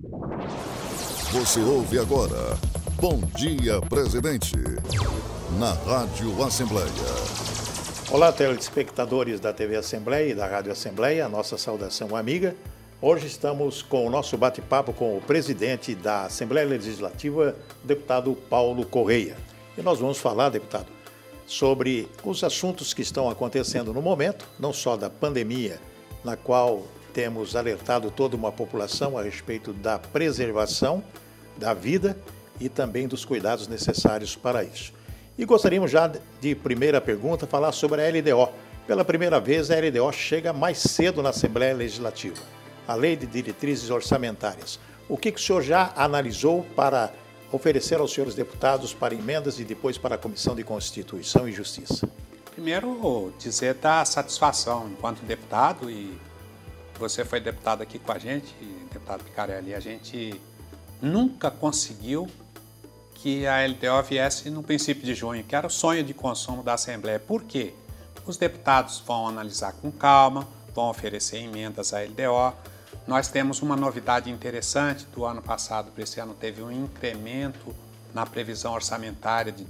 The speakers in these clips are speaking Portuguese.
Você ouve agora Bom Dia Presidente, na Rádio Assembleia. Olá, telespectadores da TV Assembleia e da Rádio Assembleia, nossa saudação amiga. Hoje estamos com o nosso bate-papo com o presidente da Assembleia Legislativa, o deputado Paulo Correia. E nós vamos falar, deputado, sobre os assuntos que estão acontecendo no momento, não só da pandemia, na qual temos alertado toda uma população a respeito da preservação da vida e também dos cuidados necessários para isso. E gostaríamos já de primeira pergunta falar sobre a LDO. Pela primeira vez a LDO chega mais cedo na Assembleia Legislativa, a Lei de Diretrizes Orçamentárias. O que o senhor já analisou para oferecer aos senhores deputados para emendas e depois para a Comissão de Constituição e Justiça? Primeiro, dizer da satisfação enquanto deputado, e você foi deputado aqui com a gente, deputado Picarelli, a gente nunca conseguiu que a LDO viesse no princípio de junho, que era o sonho de consumo da Assembleia. Por quê? Os deputados vão analisar com calma, vão oferecer emendas à LDO. Nós temos uma novidade interessante do ano passado para esse ano, teve um incremento na previsão orçamentária de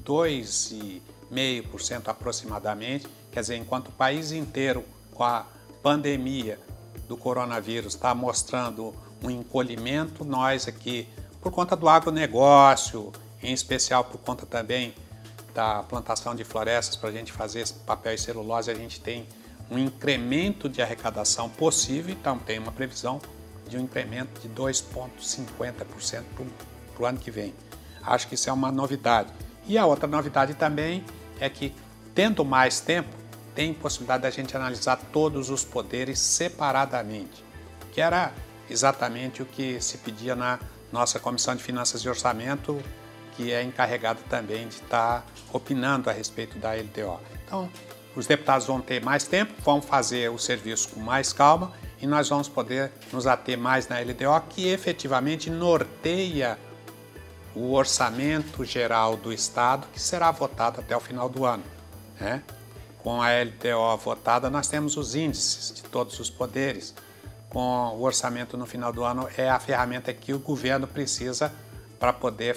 2,5% aproximadamente. Quer dizer, enquanto o país inteiro, com a pandemia do coronavírus, está mostrando um encolhimento, nós aqui, por conta do agronegócio, em especial por conta também da plantação de florestas para a gente fazer papel e celulose, a gente tem um incremento de arrecadação possível, então tem uma previsão de um incremento de 2,50% para o ano que vem. Acho que isso é uma novidade. E a outra novidade também é que, tendo mais tempo, tem possibilidade da gente analisar todos os poderes separadamente, que era exatamente o que se pedia na nossa Comissão de Finanças e Orçamento, que é encarregada também de estar opinando a respeito da LDO. Então, os deputados vão ter mais tempo, vão fazer o serviço com mais calma e nós vamos poder nos ater mais na LDO, que efetivamente norteia o orçamento geral do Estado, que será votado até o final do ano, né? Com a LDO votada, nós temos os índices de todos os poderes. Com o orçamento no final do ano, é a ferramenta que o governo precisa para poder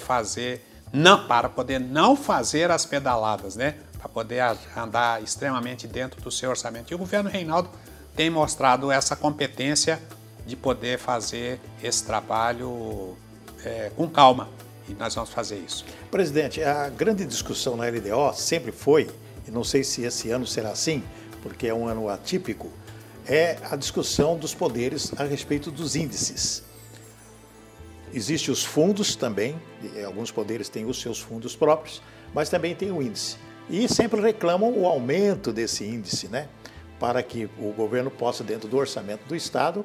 não fazer as pedaladas, né? Para poder andar extremamente dentro do seu orçamento. E o governo Reinaldo tem mostrado essa competência de poder fazer esse trabalho com calma. E nós vamos fazer isso. Presidente, a grande discussão na LDO sempre foi, e não sei se esse ano será assim, porque é um ano atípico, é a discussão dos poderes a respeito dos índices. Existem os fundos também, alguns poderes têm os seus fundos próprios, mas também tem o índice. E sempre reclamam o aumento desse índice, né? Para que o governo possa, dentro do orçamento do Estado,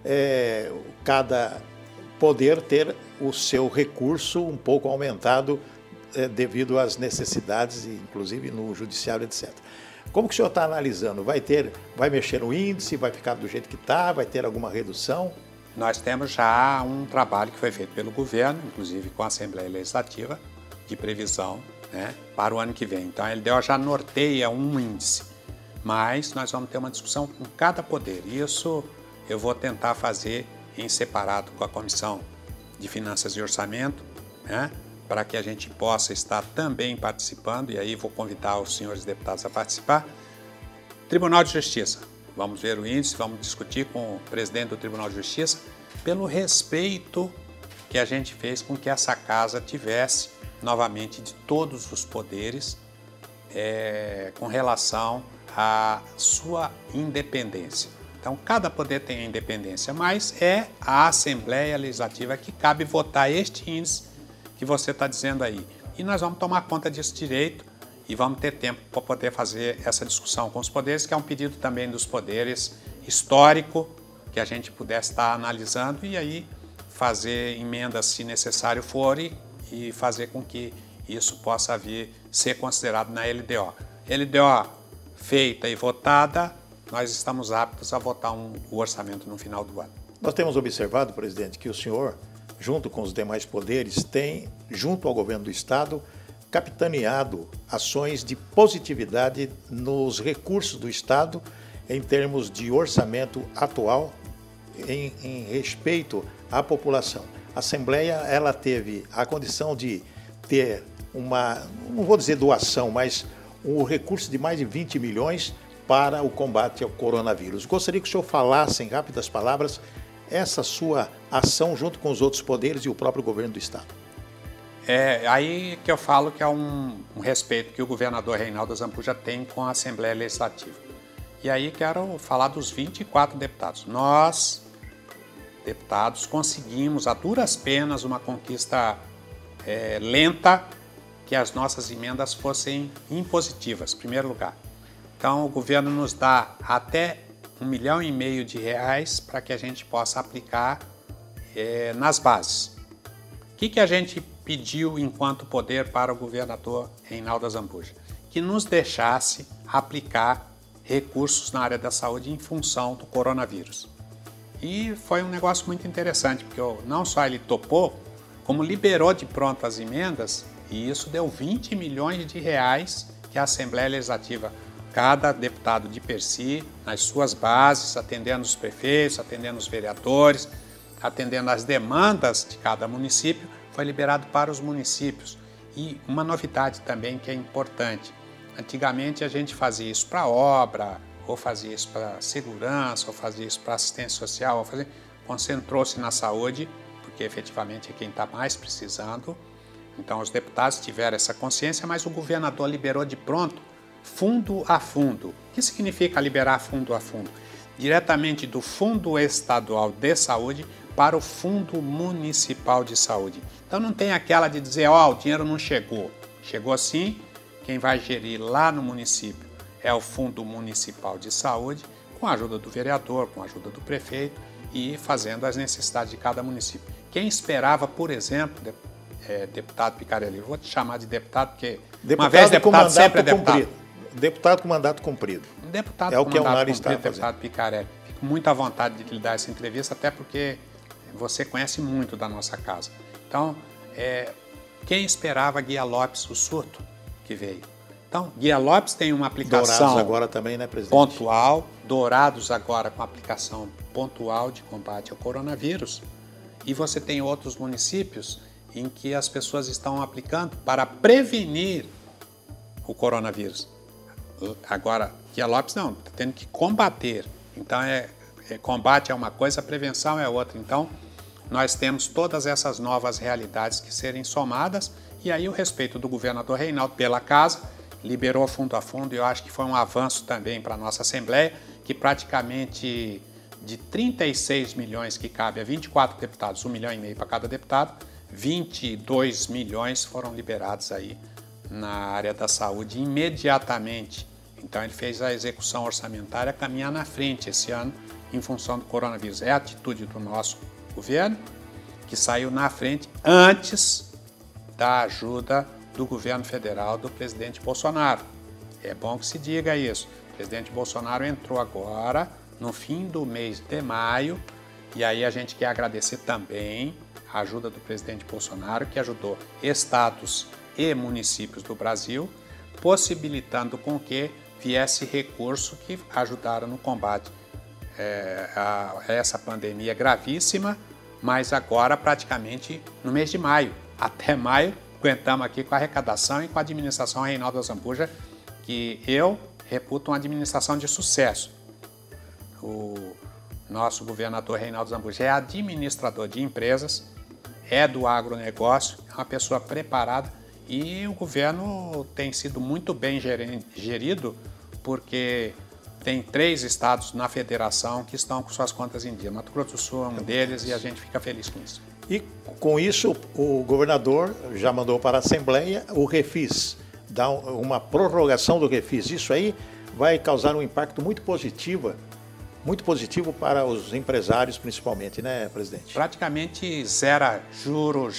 cada poder ter o seu recurso um pouco aumentado devido às necessidades, inclusive no judiciário, etc. Como que o senhor está analisando? Vai mexer no índice, vai ficar do jeito que está, vai ter alguma redução? Nós temos já um trabalho que foi feito pelo governo, inclusive com a Assembleia Legislativa, de previsão, né, para o ano que vem. Então a LDO já norteia um índice, mas nós vamos ter uma discussão com cada poder. Isso eu vou tentar fazer em separado com a Comissão de Finanças e Orçamento, né, para que a gente possa estar também participando, e aí vou convidar os senhores deputados a participar. Tribunal de Justiça, vamos ver o índice, vamos discutir com o presidente do Tribunal de Justiça pelo respeito que a gente fez com que essa casa tivesse, novamente, de todos os poderes com relação à sua independência. Então, cada poder tem a independência, mas é a Assembleia Legislativa que cabe votar este índice que você está dizendo aí. E nós vamos tomar conta desse direito e vamos ter tempo para poder fazer essa discussão com os poderes, que é um pedido também dos poderes histórico, que a gente pudesse estar analisando e aí fazer emendas se necessário for e fazer com que isso possa vir ser considerado na LDO. LDO feita e votada, nós estamos aptos a votar o orçamento no final do ano. Nós temos observado, presidente, que o senhor, junto com os demais poderes, tem, junto ao governo do Estado, capitaneado ações de positividade nos recursos do Estado em termos de orçamento atual em respeito à população. a Assembleia ela teve a condição de ter uma, não vou dizer doação, mas um recurso de mais de 20 milhões para o combate ao coronavírus. Gostaria que o senhor falasse, em rápidas palavras, essa sua ação junto com os outros poderes e o próprio governo do Estado. É aí que eu falo que é um respeito que o governador Reinaldo Azambuja tem com a Assembleia Legislativa. E aí quero falar dos 24 deputados. Nós, deputados, conseguimos a duras penas uma conquista lenta, que as nossas emendas fossem impositivas, em primeiro lugar. Então o governo nos dá até R$1,5 milhão de reais para que a gente possa aplicar nas bases. O que a gente pediu enquanto poder para o governador Reinaldo Azambuja? Que nos deixasse aplicar recursos na área da saúde em função do coronavírus. E foi um negócio muito interessante, porque não só ele topou, como liberou de pronto as emendas, e isso deu 20 milhões de reais que a Assembleia Legislativa, cada deputado de per si, nas suas bases, atendendo os prefeitos, atendendo os vereadores, atendendo as demandas de cada município, foi liberado para os municípios. E uma novidade também que é importante, antigamente a gente fazia isso para obra, ou fazia isso para segurança, ou fazia isso para assistência social, concentrou-se na saúde, porque efetivamente é quem está mais precisando. Então os deputados tiveram essa consciência, mas o governador liberou de pronto, fundo a fundo. O que significa liberar fundo a fundo? Diretamente do Fundo Estadual de Saúde para o Fundo Municipal de Saúde. Então não tem aquela de dizer, o dinheiro não chegou. Chegou sim, quem vai gerir lá no município é o Fundo Municipal de Saúde, com a ajuda do vereador, com a ajuda do prefeito e fazendo as necessidades de cada município. Quem esperava, por exemplo, deputado Picarelli, eu vou te chamar de deputado porque uma vez deputado sempre é deputado. Deputado com mandato cumprido. Deputado é o com que o mandato está cumprido, deputado Picarelli. Fico muito à vontade de lhe dar essa entrevista, até porque você conhece muito da nossa casa. Então, quem esperava Guia Lopes, o surto que veio? Então, Guia Lopes tem uma aplicação Dourados agora também, né, presidente? Pontual, Dourados agora com aplicação pontual de combate ao coronavírus. E você tem outros municípios em que as pessoas estão aplicando para prevenir o coronavírus. Agora, Guia Lopes não, está tendo que combater. Então, combate é uma coisa, prevenção é outra. Então, nós temos todas essas novas realidades que serem somadas e aí o respeito do governador Reinaldo pela casa, liberou fundo a fundo e eu acho que foi um avanço também para a nossa Assembleia, que praticamente de 36 milhões que cabe a 24 deputados, R$1,5 milhão para cada deputado, 22 milhões foram liberados aí na área da saúde imediatamente. Então ele fez a execução orçamentária caminhar na frente esse ano em função do coronavírus. É a atitude do nosso governo, que saiu na frente antes da ajuda do governo federal do presidente Bolsonaro. É bom que se diga isso. O presidente Bolsonaro entrou agora, no fim do mês de maio, e aí a gente quer agradecer também a ajuda do presidente Bolsonaro, que ajudou estados e municípios do Brasil, possibilitando com que viesse recurso que ajudaram no combate a essa pandemia gravíssima, mas agora praticamente no mês de maio. Até maio, aguentamos aqui com a arrecadação e com a administração Reinaldo Azambuja, que eu reputo uma administração de sucesso. O nosso governador Reinaldo Azambuja é administrador de empresas, é do agronegócio, é uma pessoa preparada e o governo tem sido muito bem gerido porque tem 3 estados na federação que estão com suas contas em dia. Mato Grosso do Sul é um deles e a gente fica feliz com isso. E com isso o governador já mandou para a Assembleia o refis, dá uma prorrogação do refis. Isso aí vai causar um impacto muito positivo para os empresários principalmente, né, presidente? Praticamente zera juros,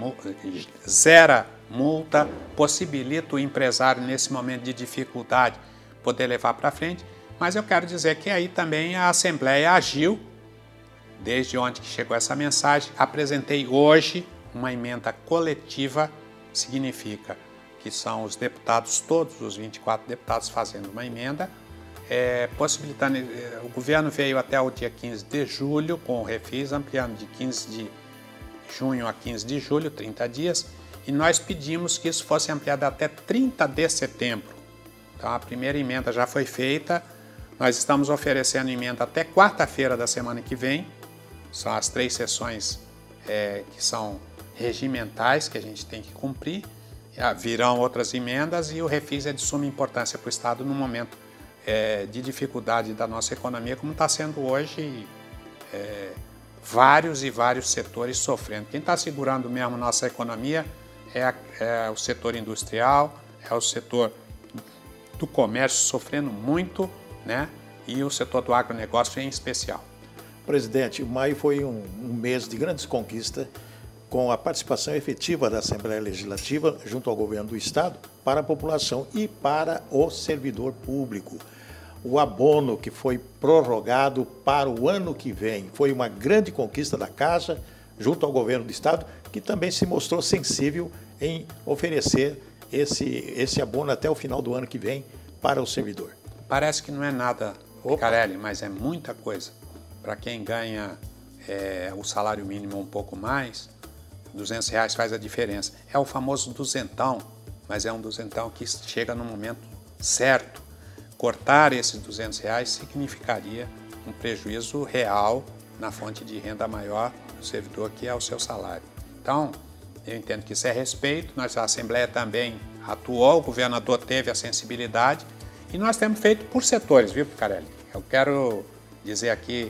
zera multa, possibilita o empresário nesse momento de dificuldade poder levar para frente, mas eu quero dizer que aí também a Assembleia agiu, desde onde que chegou essa mensagem. Apresentei hoje uma emenda coletiva, significa que são os deputados, todos os 24 deputados fazendo uma emenda, possibilitando, o governo veio até o dia 15 de julho com o refis, ampliando de 15 de junho a 15 de julho, 30 dias, e nós pedimos que isso fosse ampliado até 30 de setembro. Então a primeira emenda já foi feita, nós estamos oferecendo emenda até quarta-feira da semana que vem, são as 3 sessões que são regimentais que a gente tem que cumprir, virão outras emendas e o refis é de suma importância para o Estado no momento de dificuldade da nossa economia, como está sendo hoje, vários e vários setores sofrendo. Quem está segurando mesmo nossa economia é o setor industrial, é o setor do comércio sofrendo muito, né? E o setor do agronegócio em especial. Presidente, maio foi um mês de grandes conquistas com a participação efetiva da Assembleia Legislativa junto ao governo do Estado para a população e para o servidor público. O abono que foi prorrogado para o ano que vem foi uma grande conquista da Casa junto ao governo do Estado, que também se mostrou sensível em oferecer esse abono até o final do ano que vem para o servidor. Parece que não é nada, Picarelli, mas é muita coisa. Para quem ganha o salário mínimo um pouco mais, R$200 faz a diferença. É o famoso duzentão, mas é um duzentão que chega no momento certo. Cortar esses R$200 significaria um prejuízo real na fonte de renda maior do servidor, que é o seu salário. Então, eu entendo que isso é respeito, a Assembleia também atuou, o governador teve a sensibilidade e nós temos feito por setores, viu, Picarelli? Eu quero dizer aqui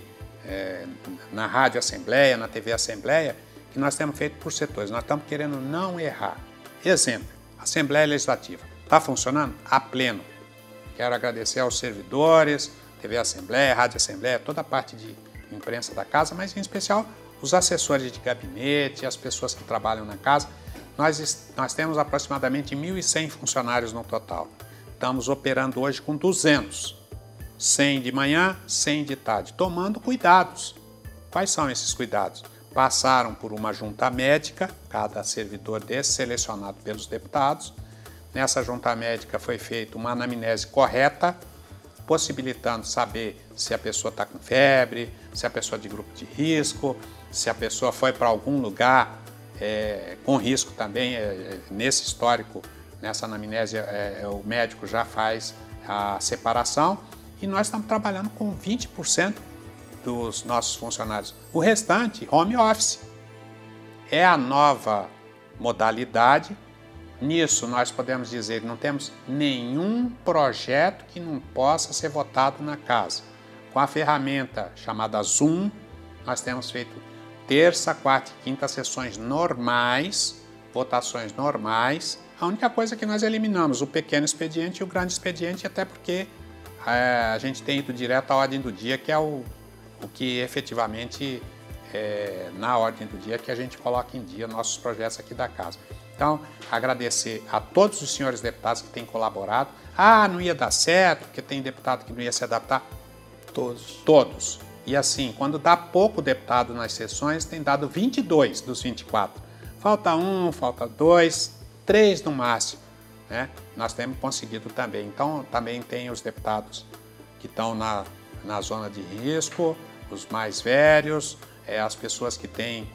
na Rádio Assembleia, na TV Assembleia, que nós temos feito por setores, nós estamos querendo não errar. Exemplo, Assembleia Legislativa, está funcionando a pleno. Quero agradecer aos servidores, TV Assembleia, Rádio Assembleia, toda a parte de imprensa da casa, mas em especial os assessores de gabinete, as pessoas que trabalham na casa. Nós temos aproximadamente 1.100 funcionários no total. Estamos operando hoje com 200. 100 de manhã, 100 de tarde, tomando cuidados. Quais são esses cuidados? Passaram por uma junta médica, cada servidor desse selecionado pelos deputados. Nessa junta médica foi feita uma anamnese correta, possibilitando saber se a pessoa está com febre, se a pessoa é de grupo de risco, se a pessoa foi para algum lugar com risco também. Nesse histórico, nessa anamnese, o médico já faz a separação e nós estamos trabalhando com 20% dos nossos funcionários. O restante, home office. É a nova modalidade. Nisso, nós podemos dizer que não temos nenhum projeto que não possa ser votado na casa. Com a ferramenta chamada Zoom, nós temos feito terça, quarta e quinta sessões normais, votações normais. A única coisa que nós eliminamos, o pequeno expediente e o grande expediente, até porque a gente tem ido direto à ordem do dia, que é o que efetivamente na ordem do dia que a gente coloca em dia nossos projetos aqui da casa. Então, agradecer a todos os senhores deputados que têm colaborado. Não ia dar certo, porque tem deputado que não ia se adaptar. Todos. E assim, quando dá pouco deputado nas sessões, tem dado 22 dos 24. Falta 1, falta 2, 3 no máximo, né? Nós temos conseguido também. Então, também tem os deputados que estão na zona de risco, os mais velhos, as pessoas que têm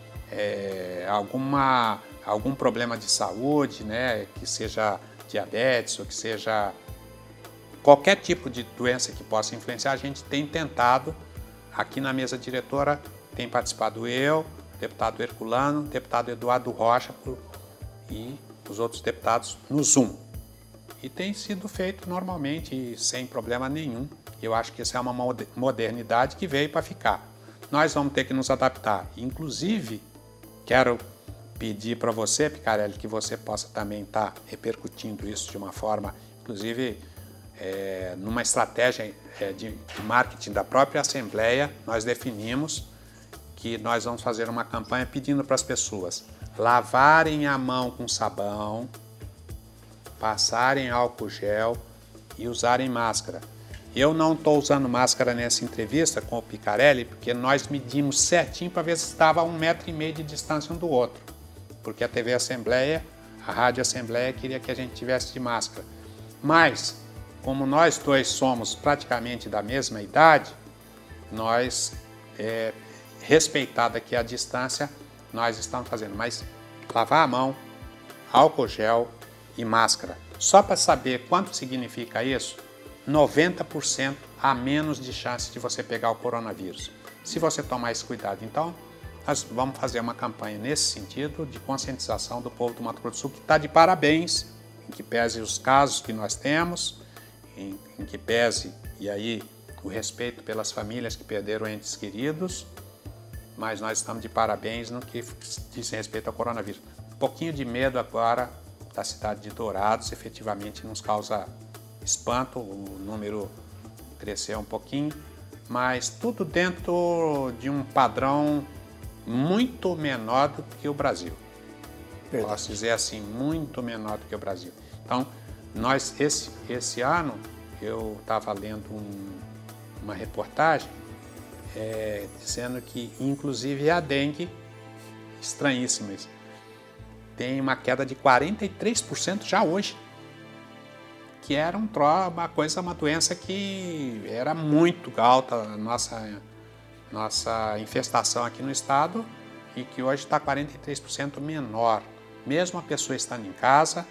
algum problema de saúde, né? Que seja diabetes ou que seja qualquer tipo de doença que possa influenciar. A gente tem tentado, aqui na mesa diretora, tem participado eu, deputado Herculano, deputado Eduardo Rocha e os outros deputados no Zoom. E tem sido feito normalmente, sem problema nenhum. Eu acho que isso é uma modernidade que veio para ficar. Nós vamos ter que nos adaptar. Inclusive, quero pedir para você, Picarelli, que você possa também estar repercutindo isso de uma forma, inclusive, numa estratégia de marketing da própria Assembleia, nós definimos que nós vamos fazer uma campanha pedindo para as pessoas lavarem a mão com sabão, passarem álcool gel e usarem máscara. Eu não estou usando máscara nessa entrevista com o Picarelli, porque nós medimos certinho para ver se estava a 1,5 metro de distância um do outro. Porque a TV Assembleia, a Rádio Assembleia queria que a gente tivesse de máscara. Mas, como nós dois somos praticamente da mesma idade, nós, respeitada aqui a distância, nós estamos fazendo, mas lavar a mão, álcool gel e máscara. Só para saber quanto significa isso, 90% a menos de chance de você pegar o coronavírus, se você tomar esse cuidado. Então, nós vamos fazer uma campanha nesse sentido de conscientização do povo do Mato Grosso do Sul, que está de parabéns, em que pese os casos que nós temos, em que pese, e aí, o respeito pelas famílias que perderam entes queridos, mas nós estamos de parabéns no que diz respeito ao coronavírus. Um pouquinho de medo agora da cidade de Dourados, efetivamente nos causa espanto, o número cresceu um pouquinho, mas tudo dentro de um padrão muito menor do que o Brasil. Verdade. Posso dizer assim, muito menor do que o Brasil. Então, nós, esse ano, eu estava lendo uma reportagem dizendo que, inclusive, a dengue, estranhíssima isso, tem uma queda de 43% já hoje, que era uma doença que era muito alta, a nossa infestação aqui no estado, e que hoje está 43% menor. Mesmo a pessoa estando em casa,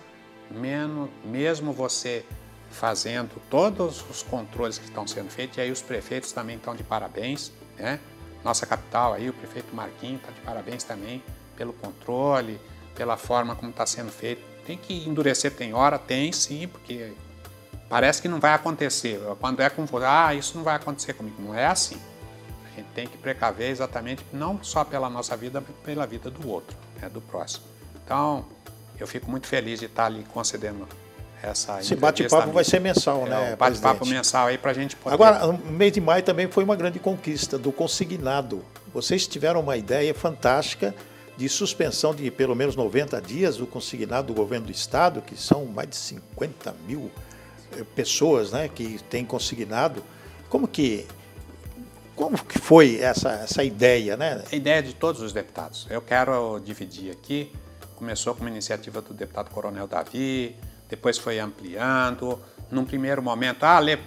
mesmo você fazendo todos os controles que estão sendo feitos, e aí os prefeitos também estão de parabéns, né? Nossa capital aí, o prefeito Marquinhos está de parabéns também pelo controle, pela forma como está sendo feito. Tem que endurecer, tem hora, tem sim, porque parece que não vai acontecer. Quando é com você, isso não vai acontecer comigo. Não é assim. A gente tem que precaver exatamente, não só pela nossa vida, mas pela vida do outro, né, do próximo. Então, eu fico muito feliz de estar ali concedendo essa Esse bate-papo vai ser mensal, né, bate-papo mensal aí para a gente poder... Agora, no mês de maio também foi uma grande conquista do consignado. Vocês tiveram uma ideia fantástica de suspensão de pelo menos 90 dias do consignado do governo do estado, que são mais de 50 mil pessoas, né, que têm consignado. Como que foi essa ideia, né? A ideia de todos os deputados. Eu quero dividir aqui. Começou com uma iniciativa do deputado Coronel Davi, depois foi ampliando. Num primeiro momento,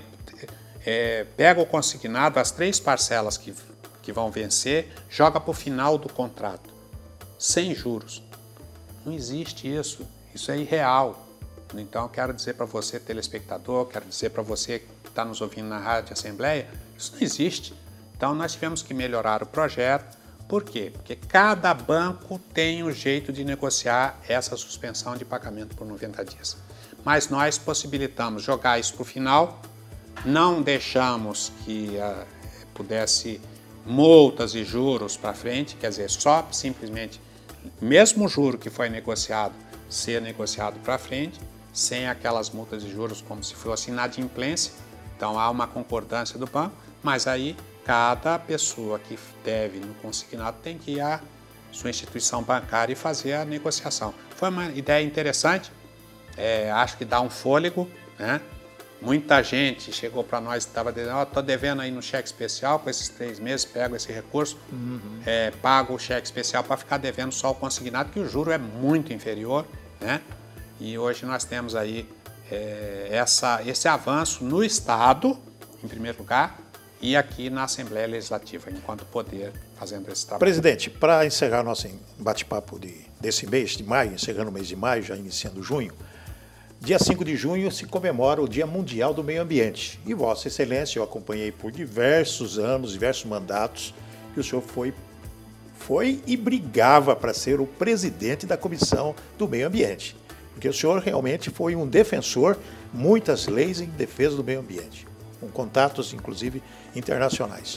pega o consignado, as 3 parcelas que vão vencer, joga para o final do contrato, sem juros. Não existe isso, isso é irreal. Então, eu quero dizer para você, telespectador, quero dizer para você que está nos ouvindo na Rádio Assembleia, isso não existe. Então, nós tivemos que melhorar o projeto. Por quê? Porque cada banco tem um jeito de negociar essa suspensão de pagamento por 90 dias. Mas nós possibilitamos jogar isso para o final, não deixamos que pudesse multas e juros para frente, quer dizer, só simplesmente, mesmo o juro que foi negociado, ser negociado para frente, sem aquelas multas e juros como se fosse inadimplência. Então há uma concordância do banco, mas aí cada pessoa que deve no consignado tem que ir à sua instituição bancária e fazer a negociação. Foi uma ideia interessante, acho que dá um fôlego, né? Muita gente chegou para nós e estava dizendo, estou devendo aí no cheque especial, com esses 3 meses pego esse recurso, pago o cheque especial para ficar devendo só o consignado, que o juro é muito inferior, né? E hoje nós temos aí esse avanço no Estado, em primeiro lugar, e aqui na Assembleia Legislativa, enquanto poder, fazendo esse trabalho. Presidente, para encerrar nosso bate-papo desse mês de maio, encerrando o mês de maio, já iniciando junho, dia 5 de junho se comemora o Dia Mundial do Meio Ambiente. E Vossa Excelência, eu acompanhei por diversos anos, diversos mandatos, que o senhor foi e brigava para ser o presidente da Comissão do Meio Ambiente. Porque o senhor realmente foi um defensor, muitas leis em defesa do meio ambiente, com contatos, inclusive, internacionais.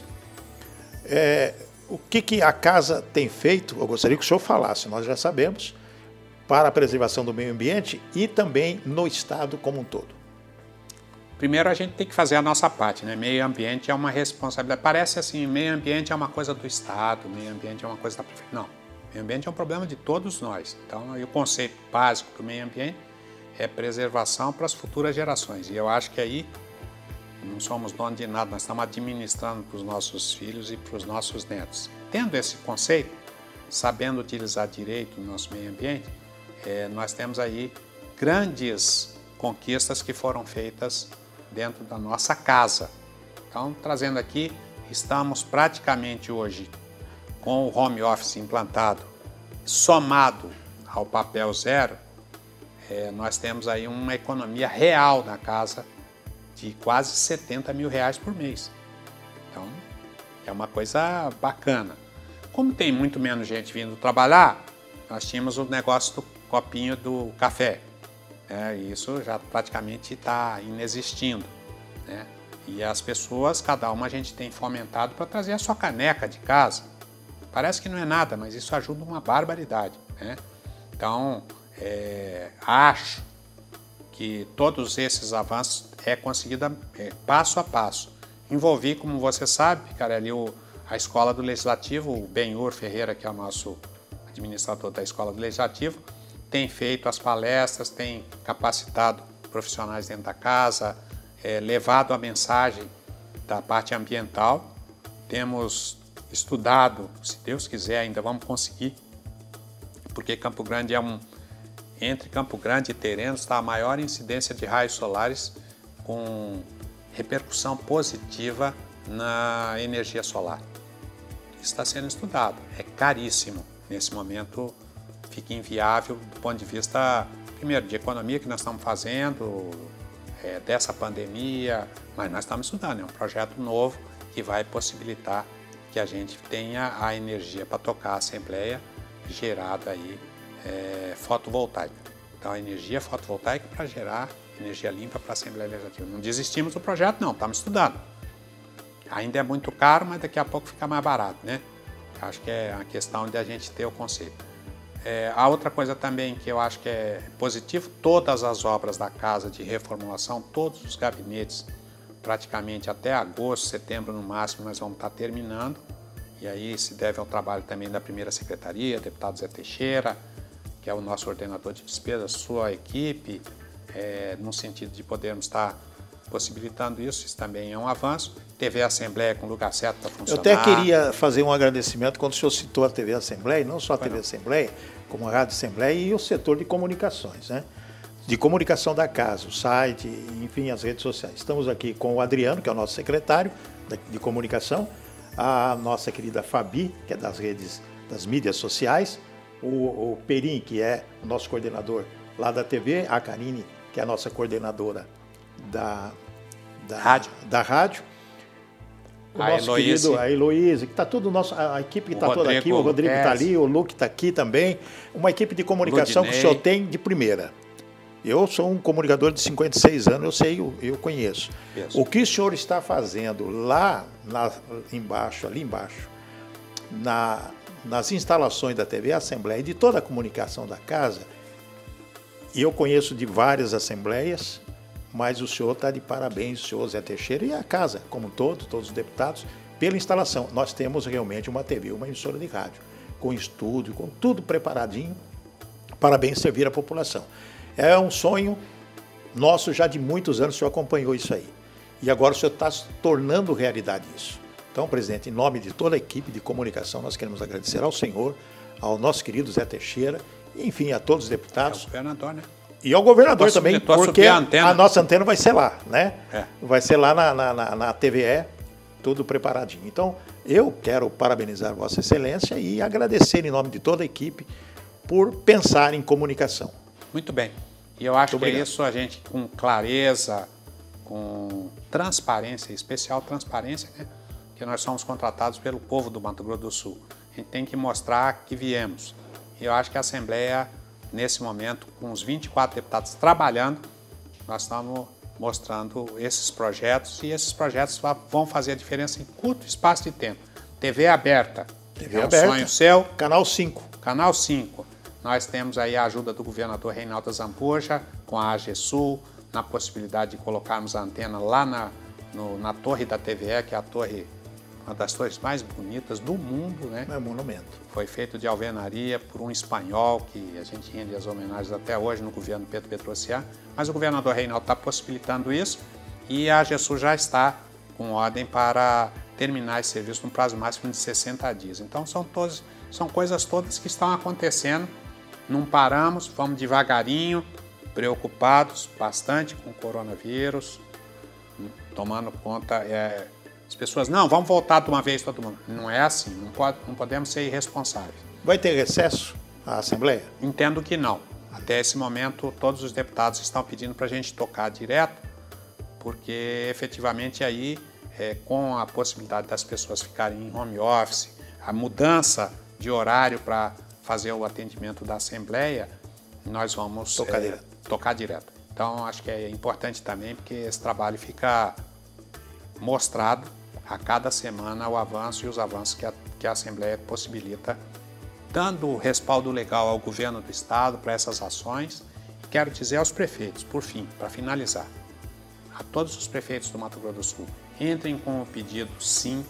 O que a Casa tem feito, eu gostaria que o senhor falasse, nós já sabemos, para a preservação do meio ambiente e também no Estado como um todo. Primeiro, a gente tem que fazer a nossa parte, né? Meio ambiente é uma responsabilidade. Parece assim, meio ambiente é uma coisa do Estado, meio ambiente é uma coisa da prefeitura. Não, meio ambiente é um problema de todos nós. Então, o conceito básico do meio ambiente é preservação para as futuras gerações. E eu acho que aí não somos donos de nada, nós estamos administrando para os nossos filhos e para os nossos netos. Tendo esse conceito, sabendo utilizar direito o nosso meio ambiente, nós temos aí grandes conquistas que foram feitas dentro da nossa casa. Então, trazendo aqui, estamos praticamente hoje com o home office implantado somado ao papel zero, nós temos aí uma economia real na casa de quase R$70 mil por mês. Então, é uma coisa bacana. Como tem muito menos gente vindo trabalhar, nós tínhamos o negócio do copinho do café. E isso já praticamente está inexistindo, né? E as pessoas, cada uma a gente tem fomentado para trazer a sua caneca de casa. Parece que não é nada, mas isso ajuda uma barbaridade, né? Então, acho que todos esses avanços é conseguido passo a passo. Envolvi, como você sabe, Picarelli, a Escola do Legislativo, o Benhur Ferreira, que é o nosso administrador da Escola do Legislativo, tem feito as palestras, tem capacitado profissionais dentro da casa, levado a mensagem da parte ambiental. Temos estudado, se Deus quiser, ainda vamos conseguir, porque Campo Grande entre Campo Grande e Terenos está a maior incidência de raios solares com repercussão positiva na energia solar. Isso está sendo estudado, é caríssimo. Nesse momento fica inviável do ponto de vista, primeiro, de economia que nós estamos fazendo, dessa pandemia, mas nós estamos estudando, é um projeto novo que vai possibilitar que a gente tenha a energia para tocar a Assembleia gerada aí fotovoltaica. Então, a energia fotovoltaica para gerar energia limpa para a Assembleia Legislativa. Não desistimos do projeto, não, estamos estudando. Ainda é muito caro, mas daqui a pouco fica mais barato, né? Acho que é a questão de a gente ter o conceito. A outra coisa também que eu acho que é positivo, todas as obras da casa de reformulação, todos os gabinetes, praticamente até agosto, setembro no máximo, nós vamos estar terminando. E aí se deve ao trabalho também da primeira secretaria, deputado Zé Teixeira, que é o nosso ordenador de despesas, sua equipe, no sentido de podermos estar possibilitando isso também é um avanço. TV Assembleia com lugar certo para funcionar. Eu até queria fazer um agradecimento quando o senhor citou a TV Assembleia, não só a TV Assembleia, como a Rádio Assembleia e o setor de comunicações, né? De comunicação da casa, o site, enfim, as redes sociais. Estamos aqui com o Adriano, que é o nosso secretário de comunicação, a nossa querida Fabi, que é das redes, das mídias sociais, o Perim, que é o nosso coordenador lá da TV, a Karine, que é a nossa coordenadora da rádio. O nosso querido, a Heloísa, que está tudo a equipe que está toda aqui, o Rodrigo está ali, o Luke está aqui também. Uma equipe de comunicação que o senhor tem de primeira. Eu sou um comunicador de 56 anos, eu sei, eu conheço. Isso. O que o senhor está fazendo ali embaixo, nas instalações da TV Assembleia e de toda a comunicação da casa, e eu conheço de várias assembleias, mas o senhor está de parabéns, o senhor Zé Teixeira e a casa, como todos os deputados, pela instalação. Nós temos realmente uma TV, uma emissora de rádio, com estúdio, com tudo preparadinho, para bem servir a população. É um sonho nosso já de muitos anos, o senhor acompanhou isso aí. E agora o senhor está se tornando realidade isso. Então, presidente, em nome de toda a equipe de comunicação, nós queremos agradecer ao senhor, ao nosso querido Zé Teixeira, e, enfim, a todos os deputados. É o governador, né? E ao governador também, porque a nossa antena vai ser lá, né? Vai ser lá na TVE, tudo preparadinho. Então, eu quero parabenizar Vossa Excelência e agradecer em nome de toda a equipe por pensar em comunicação. Muito bem. E eu acho que é isso, a gente com clareza, com transparência, especial transparência, né? Que nós somos contratados pelo povo do Mato Grosso do Sul. A gente tem que mostrar que viemos. E eu acho que a Assembleia, nesse momento, com os 24 deputados trabalhando, nós estamos mostrando esses projetos e esses projetos vão fazer a diferença em curto espaço de tempo. TV aberta. TV aberta. Sonho seu. Canal 5. Canal 5. Nós temos aí a ajuda do governador Reinaldo Zambuja, com a AGESUL, na possibilidade de colocarmos a antena lá na torre da TVE, que é a torre, uma das torres mais bonitas do mundo, né? É um monumento. Foi feito de alvenaria por um espanhol, que a gente rende as homenagens até hoje no governo Pedro Petrocian, mas o governador Reinaldo está possibilitando isso e a AGESUL já está com ordem para terminar esse serviço no prazo máximo de 60 dias. Então são coisas todas que estão acontecendo, não paramos, vamos devagarinho, preocupados bastante com o coronavírus, tomando conta. As pessoas, não, vamos voltar de uma vez todo mundo. Não é assim, não podemos ser irresponsáveis. Vai ter recesso? à Assembleia? Entendo que não. Até esse momento, todos os deputados estão pedindo para a gente tocar direto, porque efetivamente aí, com a possibilidade das pessoas ficarem em home office, a mudança de horário para fazer o atendimento da Assembleia, nós vamos tocar direto. Então, acho que é importante também, porque esse trabalho fica mostrado a cada semana o avanço e os avanços que a Assembleia possibilita, dando respaldo legal ao governo do Estado para essas ações. E quero dizer aos prefeitos, por fim, para finalizar, a todos os prefeitos do Mato Grosso do Sul, entrem com o pedido, sim,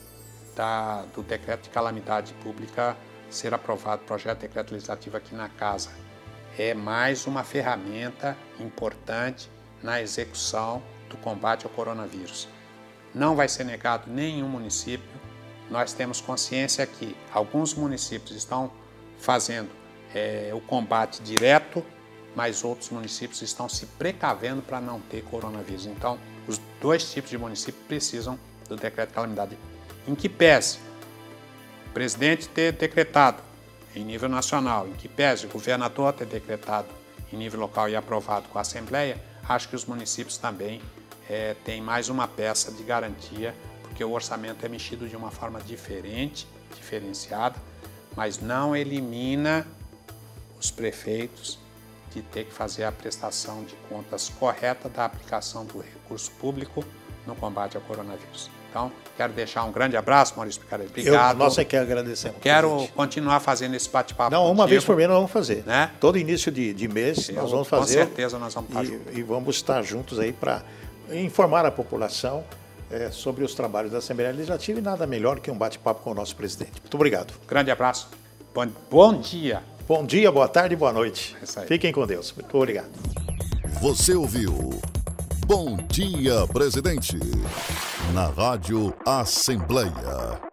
do decreto de calamidade pública ser aprovado, projeto de decreto legislativo aqui na Casa. É mais uma ferramenta importante na execução do combate ao coronavírus. Não vai ser negado nenhum município. Nós temos consciência que alguns municípios estão fazendo o combate direto, mas outros municípios estão se precavendo para não ter coronavírus. Então, os dois tipos de municípios precisam do decreto de calamidade. Em que pese o presidente ter decretado em nível nacional, em que pese o governador ter decretado em nível local e aprovado com a Assembleia, acho que os municípios também têm mais uma peça de garantia, porque o orçamento é mexido de uma forma diferente, diferenciada, mas não elimina os prefeitos de ter que fazer a prestação de contas correta da aplicação do recurso público no combate ao coronavírus. Então, quero deixar um grande abraço, Maurício Picarelli. Obrigado. Nós é que agradecemos. Quero presidente. Continuar fazendo esse bate-papo. Não, uma vez por mês nós vamos fazer. Né? Todo início de mês nós vamos fazer. Com certeza nós vamos estar juntos. E vamos estar juntos aí para informar a população sobre os trabalhos da Assembleia Legislativa, e nada melhor que um bate-papo com o nosso presidente. Muito obrigado. Grande abraço. Bom dia. Bom dia, boa tarde e boa noite. É isso aí. Fiquem com Deus. Muito obrigado. Você ouviu Bom Dia, Presidente, na Rádio Assembleia.